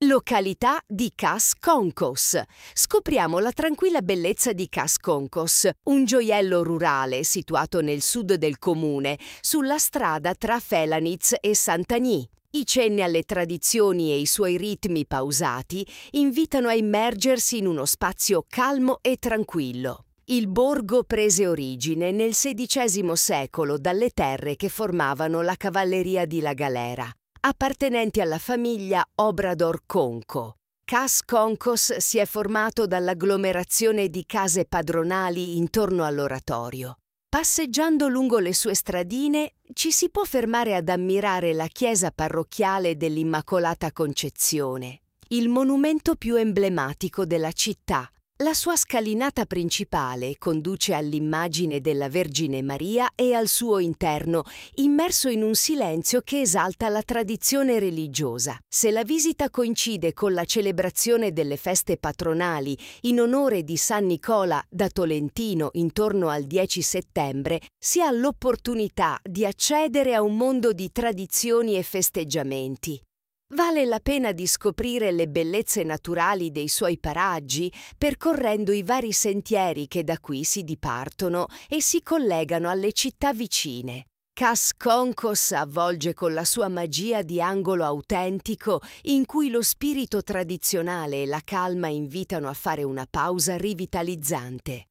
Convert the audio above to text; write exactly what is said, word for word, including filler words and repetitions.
Località di Cas Konkos. Scopriamo la tranquilla bellezza di Cas Konkos, un gioiello rurale situato nel sud del comune, sulla strada tra Felanitz e Sant'Agny. I cenni alle tradizioni e i suoi ritmi pausati invitano a immergersi in uno spazio calmo e tranquillo. Il borgo prese origine nel sedicesimo secolo dalle terre che formavano la cavalleria di La Galera, appartenenti alla famiglia Obrador-Conco. Cas Konkos si è formato dall'agglomerazione di case padronali intorno all'oratorio. Passeggiando lungo le sue stradine ci si può fermare ad ammirare la chiesa parrocchiale dell'Immacolata Concezione, il monumento più emblematico della città. La sua scalinata principale conduce all'immagine della Vergine Maria e al suo interno, immerso in un silenzio che esalta la tradizione religiosa. Se la visita coincide con la celebrazione delle feste patronali in onore di San Nicola da Tolentino intorno al dieci settembre, si ha l'opportunità di accedere a un mondo di tradizioni e festeggiamenti. Vale la pena di scoprire le bellezze naturali dei suoi paraggi percorrendo i vari sentieri che da qui si dipartono e si collegano alle città vicine. Cas Konkos avvolge con la sua magia di angolo autentico in cui lo spirito tradizionale e la calma invitano a fare una pausa rivitalizzante.